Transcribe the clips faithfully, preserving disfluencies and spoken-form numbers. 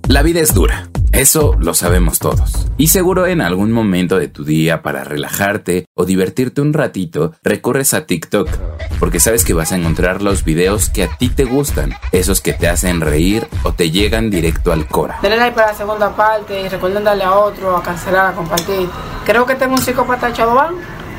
La vida es dura, eso lo sabemos todos. Y seguro en algún momento de tu día para relajarte o divertirte un ratito, recurres a TikTok, porque sabes que vas a encontrar los videos que a ti te gustan, esos que te hacen reír o te llegan directo al cora. Denle like para la segunda parte y recuerden darle a otro, a cancelar, a compartir. Creo que tengo un psicópata Chadoban.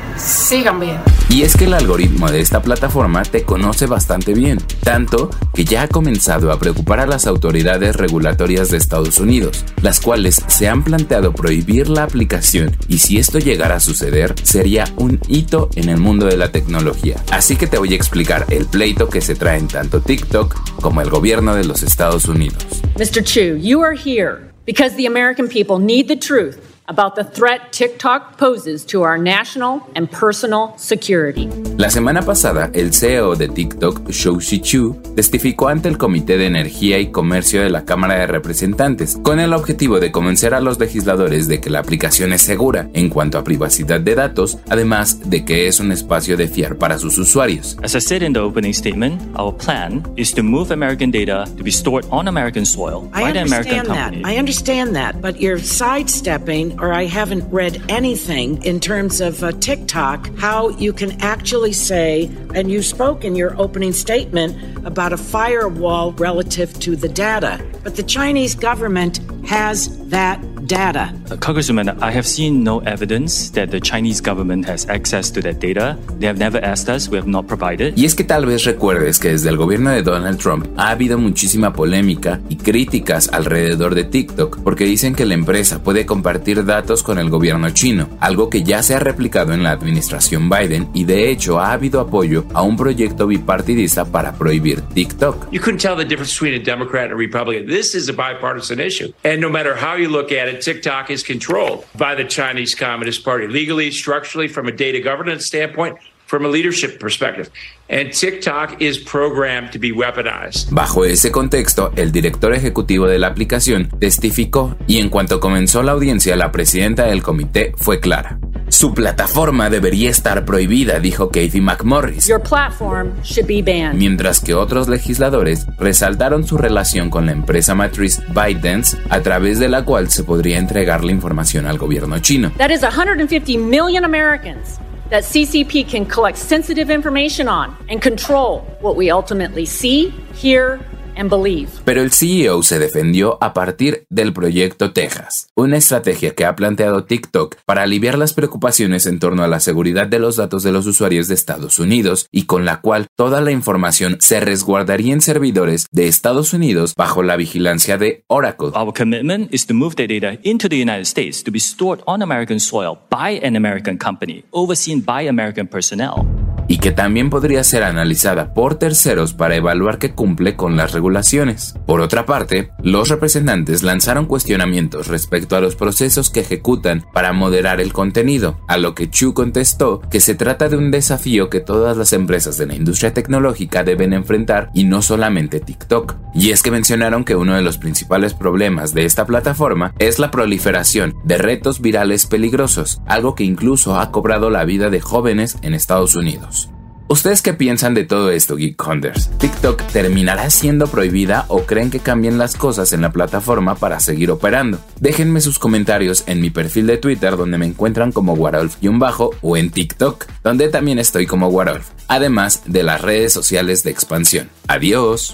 Sigan bien. Y es que el algoritmo de esta plataforma te conoce bastante bien, tanto que ya ha comenzado a preocupar a las autoridades regulatorias de Estados Unidos, las cuales se han planteado prohibir la aplicación, y si esto llegara a suceder, sería un hito en el mundo de la tecnología. Así que te voy a explicar el pleito que se traen tanto TikTok como el gobierno de los Estados Unidos. mister Chu, you are here because the American people need the truth about the threat TikTok poses to our national and personal security. La semana pasada, el C E O de TikTok, Shou-Zi Chew, testificó ante el Comité de Energía y Comercio de la Cámara de Representantes, con el objetivo de convencer a los legisladores de que la aplicación es segura en cuanto a privacidad de datos, además de que es un espacio de fiar para sus usuarios. As I said in the opening statement, our plan is to move American data to be stored on American soil by the American company. I understand that, but you're sidestepping, or I haven't read anything in terms of uh, TikTok, how you can actually say, and you spoke in your opening statement about a firewall relative to the data, but the Chinese government has that data. Uh, Congresswoman, I have seen no evidence that the Chinese government has access to that data. They have never asked us, we have not provided. Y es que tal vez recuerdes que desde el gobierno de Donald Trump ha habido muchísima polémica y críticas alrededor de TikTok, porque dicen que la empresa puede compartir datos con el gobierno chino, algo que ya se ha replicado en la administración Biden, y de hecho ha habido apoyo a un proyecto bipartidista para prohibir TikTok. You couldn't tell the difference between a Democrat and a Republican. This is a bipartisan issue. And no matter how you look at it, TikTok is controlled by the Chinese Communist Party, legally, structurally, from a data governance standpoint, from a leadership perspective. And TikTok is programmed to be weaponized. Bajo ese contexto, el director ejecutivo de la aplicación testificó, y en cuanto comenzó la audiencia, la presidenta del comité fue clara. Su plataforma debería estar prohibida, dijo Kathy McMorris. Your platform should be banned. Mientras que otros legisladores resaltaron su relación con la empresa matriz ByteDance, a través de la cual se podría entregar la información al gobierno chino. That is one hundred fifty million Americans that C C P can collect sensitive information on and control what we ultimately see, hear, and believe. Pero el C E O se defendió a partir del Proyecto Texas, una estrategia que ha planteado TikTok para aliviar las preocupaciones en torno a la seguridad de los datos de los usuarios de Estados Unidos, y con la cual toda la información se resguardaría en servidores de Estados Unidos bajo la vigilancia de Oracle. Our commitment is to move the data into the United States to be stored on American soil by an American company, overseen by American personnel. Y que también podría ser analizada por terceros para evaluar que cumple con las regulaciones. Por otra parte, los representantes lanzaron cuestionamientos respecto a los procesos que ejecutan para moderar el contenido, a lo que Chu contestó que se trata de un desafío que todas las empresas de la industria tecnológica deben enfrentar, y no solamente TikTok. Y es que mencionaron que uno de los principales problemas de esta plataforma es la proliferación de retos virales peligrosos, algo que incluso ha cobrado la vida de jóvenes en Estados Unidos. ¿Ustedes qué piensan de todo esto, Geek Hunters? ¿TikTok terminará siendo prohibida o creen que cambien las cosas en la plataforma para seguir operando? Déjenme sus comentarios en mi perfil de Twitter, donde me encuentran como Warolf-bajo, o en TikTok, donde también estoy como Warolf, además de las redes sociales de Expansión. ¡Adiós!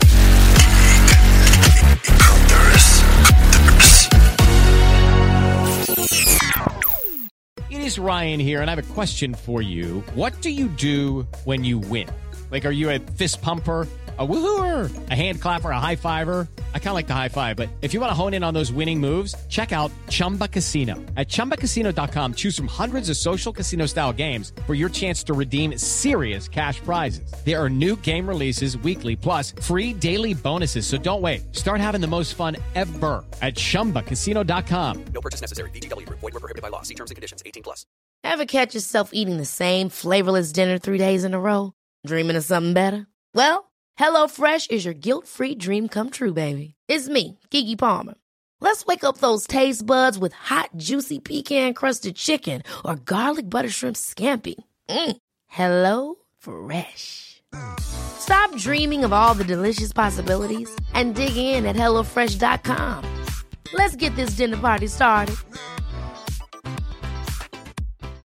It is Ryan here, and I have a question for you. What do you do when you win? Like, are you a fist pumper, a woohooer, a hand clapper, a high fiver? I kind of like the high five, but if you want to hone in on those winning moves, check out Chumba Casino. At chumba casino dot com, choose from hundreds of social casino style games for your chance to redeem serious cash prizes. There are new game releases weekly, plus free daily bonuses. So don't wait. Start having the most fun ever at chumba casino dot com. No purchase necessary. V G W. Void where prohibited by law. See terms and conditions. eighteen plus. Ever catch yourself eating the same flavorless dinner three days in a row? Dreaming of something better? Well, HelloFresh is your guilt-free dream come true, baby. It's me, Keke Palmer. Let's wake up those taste buds with hot, juicy pecan-crusted chicken or garlic butter shrimp scampi. Mm. Hello Fresh. Stop dreaming of all the delicious possibilities and dig in at hello fresh dot com. Let's get this dinner party started.